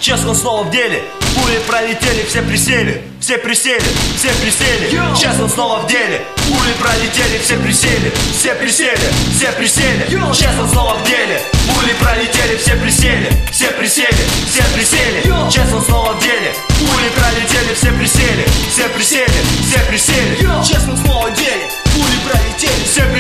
Сейчас он снова в деле. Пули пролетели, все присели, все присели, все присели. Сейчас он снова в деле. Пули пролетели, все присели, все присели, все присели. Сейчас он снова в деле. Пули пролетели, все присели, все присели, все присели. Сейчас он снова в деле. Пули пролетели, все присели, все присели, все присели. Сейчас он снова в деле. Пули пролетели, все присели.